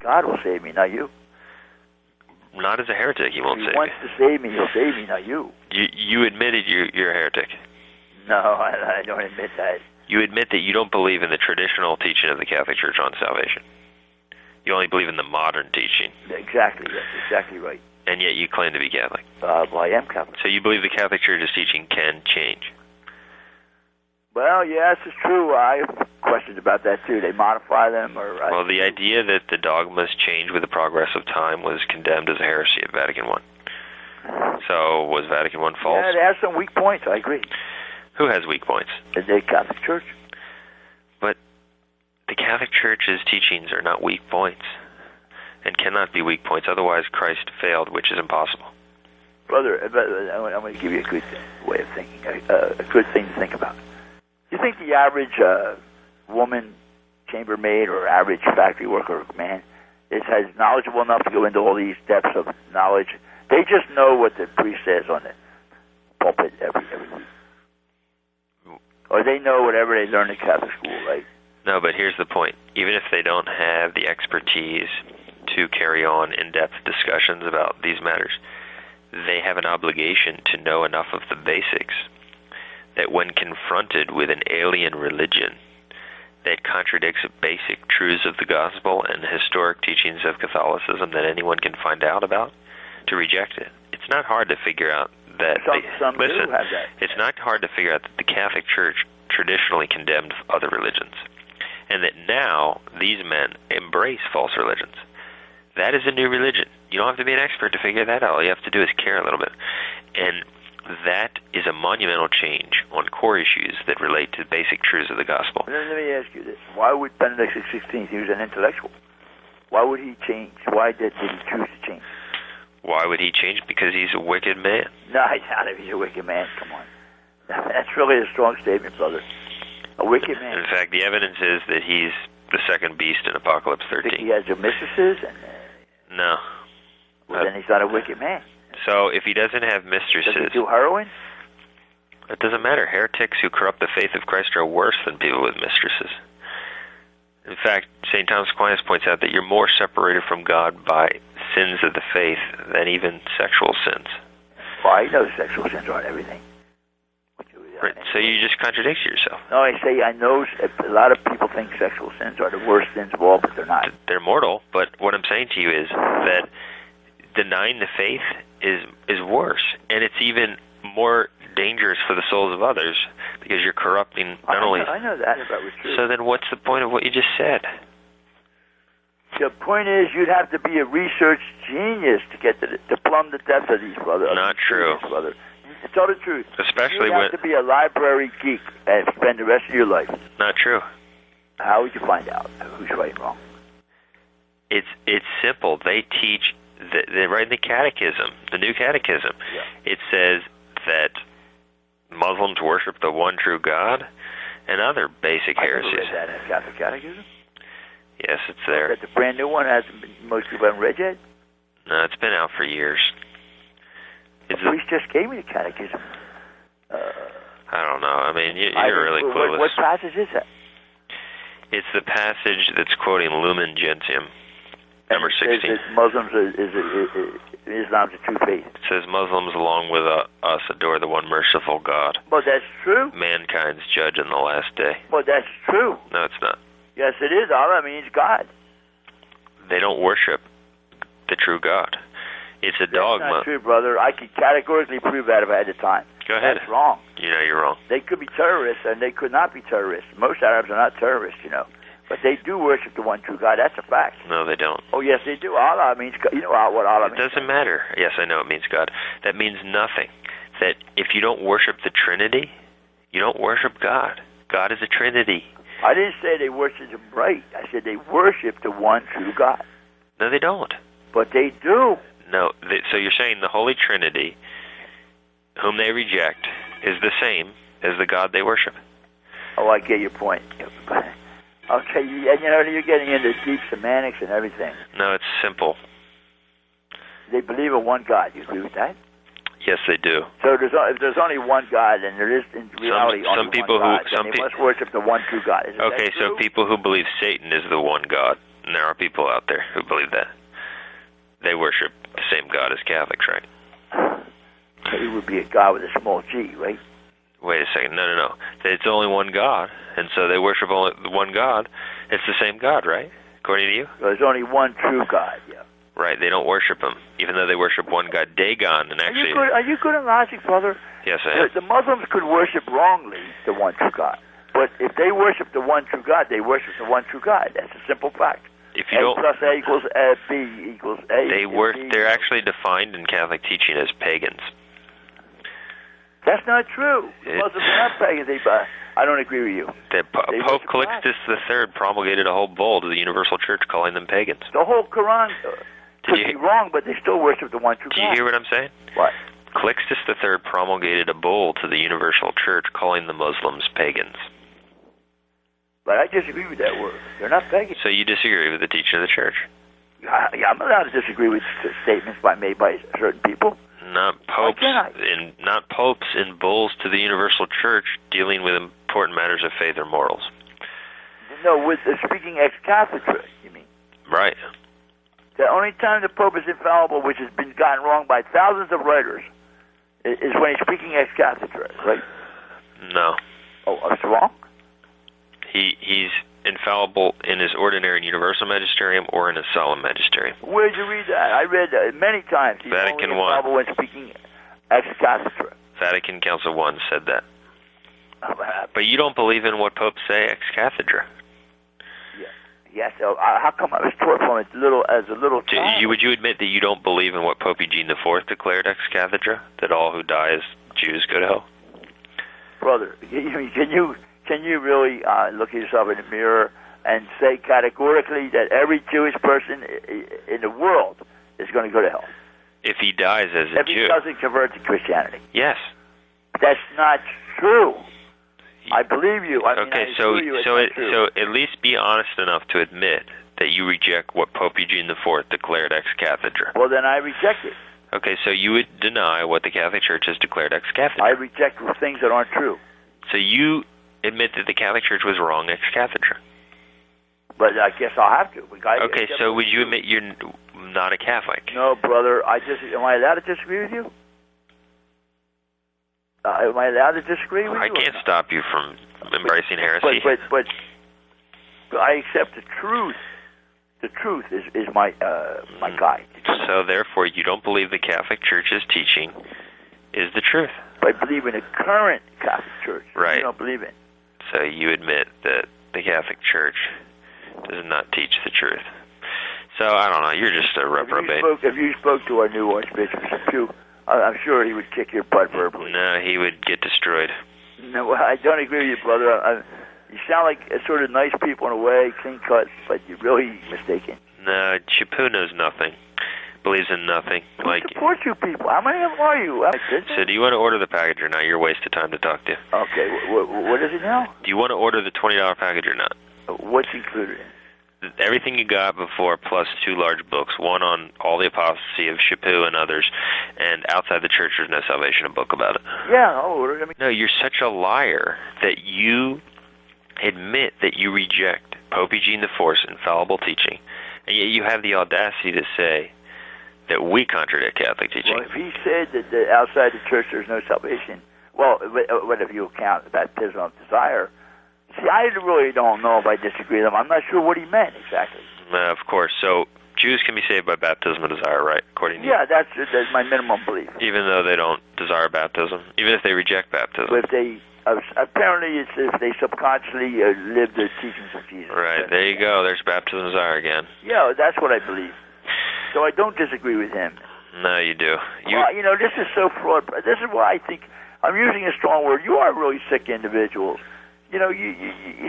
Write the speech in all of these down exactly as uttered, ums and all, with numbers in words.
God will save me, not you. Not as a heretic, he won't if save he wants you. to save me, he'll save me, not you. You, you admitted you're, you're a heretic. No, I, I don't admit that. You admit that you don't believe in the traditional teaching of the Catholic Church on salvation. You only believe in the modern teaching. Exactly, yes, exactly right. And yet you claim to be Catholic. Uh, well, I am Catholic. So you believe the Catholic Church's teaching can change? Well, yes, it's true. I have questions about that, too. They modify them, or... Well, the idea that the dogmas change with the progress of time was condemned as a heresy at Vatican One. So, was Vatican One false? Yeah, it has some weak points, I agree. Who has weak points? The Catholic Church. But the Catholic Church's teachings are not weak points, and cannot be weak points. Otherwise, Christ failed, which is impossible. Brother, I'm going to give you a good way of thinking, a, a good thing to think about. Do you think the average uh, woman, chambermaid, or average factory worker, man, is has knowledgeable enough to go into all these depths of knowledge? They just know what the priest says on the pulpit every every week. Or they know whatever they learn in Catholic school, right? No, but here's the point. Even if they don't have the expertise to carry on in-depth discussions about these matters, they have an obligation to know enough of the basics that when confronted with an alien religion that contradicts basic truths of the gospel and the historic teachings of Catholicism that anyone can find out about, to reject it. It's not hard to figure out that... Some, they, some listen, do have that. It's not hard to figure out that the Catholic Church traditionally condemned other religions, and that now these men embrace false religions. That is a new religion. You don't have to be an expert to figure that out. All you have to do is care a little bit. And that is a monumental change on core issues that relate to basic truths of the gospel. Let me ask you this. Why would Benedict the sixteenth, he was an intellectual, why would he change? Why did, did he choose to change? Why would he change? Because he's a wicked man. No, he's not. He's a wicked man. Come on. That's really a strong statement, brother. A wicked man. In fact, the evidence is that he's the second beast in Apocalypse thirteen. Think he has the mistresses? And, uh, no. Well, uh, then he's not a wicked man. So if he doesn't have mistresses... Does he do heroin? It doesn't matter. Heretics who corrupt the faith of Christ are worse than people with mistresses. In fact, Saint Thomas Aquinas points out that you're more separated from God by sins of the faith than even sexual sins. Well, I know sexual sins aren't everything. Right, so you just contradict yourself. No, I say I know a lot of people think sexual sins are the worst sins of all, but they're not. They're mortal, but what I'm saying to you is that denying the faith is is worse, and it's even more dangerous for the souls of others because you're corrupting not I know, only... I know that, if that was true. So then what's the point of what you just said? The point is you'd have to be a research genius to get to, the, to plumb the depths of these, brother. Not true. Brother. To tell the truth. Especially You'd when... have to be a library geek and spend the rest of your life. Not true. How would you find out who's right and wrong? It's it's simple. They teach... The, they write in the Catechism, the New Catechism. Yeah. It says that Muslims worship the one true God and other basic heresies. I never read that in Catholic Catechism. Yes, it's there. That's a brand new one. Hasn't been, most people haven't read yet. No, it's been out for years. It's The priest just gave me the Catechism. Uh, I don't know. I mean, you, I you're really what, clueless. What passage is that? It's the passage that's quoting Lumen Gentium, number And it says sixteen. that Muslims are, is, is, is, Islam's a true faith. It says Muslims, along with uh, us, adore the one merciful God, Well, that's true. mankind's judge in the last day. Well, that's true. No, it's not. Yes, it is. Allah means God. They don't worship the true God. It's a That's dogma. not true, brother. I could categorically prove that if I had the time. Go ahead. That's wrong. You know you're wrong. They could be terrorists, and they could not be terrorists. Most Arabs are not terrorists, you know. But they do worship the one true God. That's a fact. No, they don't. Oh, yes, they do. Allah means God. You know what Allah It means. doesn't matter. Yes, I know it means God. That means nothing. That if you don't worship the Trinity, you don't worship God. God is a Trinity. I didn't say they worship him right. I said they worship the one true God. No, they don't. But they do. No, they, so you're saying the Holy Trinity, whom they reject, is the same as the God they worship. Oh, I get your point. Okay, you, and you know, you're getting into deep semantics and everything. No, it's simple. They believe in one God. You agree with that? Yes, they do. So there's, if there's only one God, and there is in reality some, some only people one God, who then some they pe- must worship the one true God. Isn't Okay, that true? so people who believe Satan is the one God, And there are people out there who believe that. They worship the same God as Catholics, right? It would be a God with a small g, right? Wait a second. No, no, no. It's only one God, and so they worship only the one God. It's the same God, right? According to you? There's only one true God, yeah. Right. They don't worship him, even though they worship one God, Dagon, and actually... Are you good, are you good at logic, brother? Yes, I am. The, the Muslims could worship wrongly the one true God. But if they worship the one true God, they worship the one true God. That's a simple fact. If you A don't... plus A equals A, B equals A. They wor- B, They're actually defined in Catholic teaching as pagans. That's not true. The It, Muslims are not pagans. They, uh, I don't agree with you. The po- They Pope worship God. Calixtus the Third promulgated a whole bull to the Universal Church calling them pagans. The whole Quran uh, could you- be wrong, but they still worship the one true Do God. you hear what I'm saying? What? Calixtus the Third promulgated a bull to the Universal Church calling the Muslims pagans. But I disagree with that word. They're not pagans. So you disagree with the teaching of the Church? Yeah, yeah, I'm allowed to disagree with s- statements by, made by certain people. Not popes can't I? and not popes and bulls to the Universal Church dealing with important matters of faith or morals. No, with uh, speaking ex cathedra, you mean? Right. The only time the Pope is infallible, which has been gotten wrong by thousands of writers, is, is when he's speaking ex cathedra, right? No. Oh, it's wrong? He he's infallible in his ordinary and universal magisterium or in his solemn magisterium. Where did you read that? I read uh, many times. He's Vatican only one. infallible when speaking ex cathedra. Vatican Council one said that. Oh, uh, But you don't believe in what popes say ex cathedra. yeah. Yes. So, uh, how come I was taught from it little as a little Do child? you, would you admit that you don't believe in what Pope Eugene the Fourth declared ex cathedra, that all who die as Jews go to hell? Brother, can you can you really uh, look at yourself in the mirror and say categorically that every Jewish person i- in the world is going to go to hell If he dies as a if he Jew. doesn't convert to Christianity? Yes. That's not true. I believe you. I mean, Okay, I so assure you it's so not it, true. so at least be honest enough to admit that you reject what Pope Eugene the Fourth declared ex cathedra. Well, then I reject it. Okay, so you would deny what the Catholic Church has declared ex cathedra. I reject things that aren't true. So you admit that the Catholic Church was wrong ex cathedra. But I guess I'll have to. I, Okay, I so would you admit you're n- not a Catholic? No, brother. I just am I allowed to disagree with you? Uh, am I allowed to disagree with I you? or can't not? stop you from embracing heresy. But, but but I accept the truth. The truth is is my uh, my guide. So therefore, you don't believe the Catholic Church's teaching is the truth. I believe in the current Catholic Church. Right. You don't believe in. So you admit that the Catholic Church does not teach the truth. So I don't know. You're just a If you reprobate. spoke, if you spoke to our new Archbishop Pugh, I'm sure he would kick your butt verbally. No, he would get destroyed. No, I don't agree with you, brother. I, you sound like a sort of nice people in a way, clean cut, but you're really mistaken. No, Chaput knows nothing. Believes in nothing. Who Like. supports you people? How many of them are you? So do you want to order the package or not? You're a waste of time to talk to. Okay, wh- wh- what is it now? Do you want to order the twenty dollar package or not? What's included in it? Everything you got before, plus two large books, one on all the apostasy of Chaput and others, and Outside the Church There's No Salvation, a book about it. Yeah, I'll order it. I mean, No, you're such a liar that you admit that you reject Pope Eugene the Fourth's infallible teaching, and yet you have the audacity to say that we contradict Catholic teaching. well, if he said that the, outside the church there's no salvation, well, wh- what if you count the baptism of desire? See, I really don't know if I disagree with him. I'm not sure what he meant exactly. Uh, of course. So Jews can be saved by baptism of desire, right? According to Yeah, that's that's my minimum belief. you. Even though they don't desire baptism, even if they reject baptism. But if they uh, apparently it's if they subconsciously uh, live the teachings of Jesus. Right, there you go. There's baptism of desire again. Yeah, that's what I believe. So I don't disagree with him. No, you do. You, Well, you know, this is so fraud. This is why I think I'm using a strong word. You are really sick individuals. You know, you, you, you,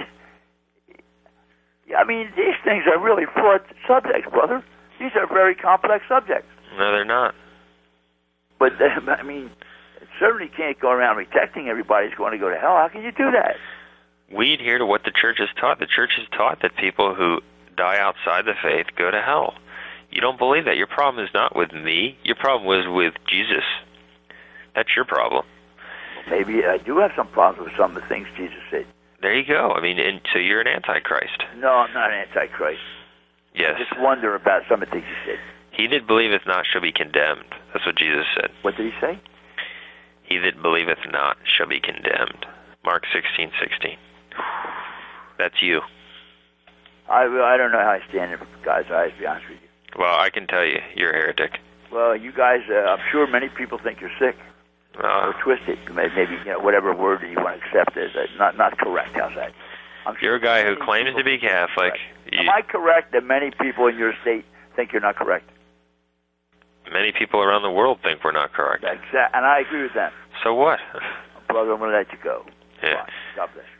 you I mean, these things are really fraught subjects, brother. These are very complex subjects. no, they're not. But I mean, certainly can't go around rejecting everybody's going to go to hell. How can you do that? We adhere to what the church has taught. The church has taught that people who die outside the faith go to hell. You don't believe that. Your problem is not with me. Your problem was with Jesus. That's your problem. Maybe I do have some problems with some of the things Jesus said. There you go. I mean, and so you're an antichrist. No, I'm not antichrist. Yes. I just wonder about some of the things he said. He that believeth not shall be condemned. That's what Jesus said. What did he say? He that believeth not shall be condemned. Mark sixteen sixteen. That's you. I, I don't know how I stand in God's eyes, to be honest with you. Well, I can tell you, you're a heretic. Well, you guys, uh, I'm sure many people think you're sick. Uh, or twisted. Maybe, you know, whatever word you want to accept as uh, not, not correct. How's that? I'm sure you're a guy who claims to be Catholic. You, Am I correct that many people in your state think you're not correct? Many people around the world think we're not correct. Exactly, and I agree with them. So what? Brother, I'm going to let you go. Yeah. Bye. God bless you.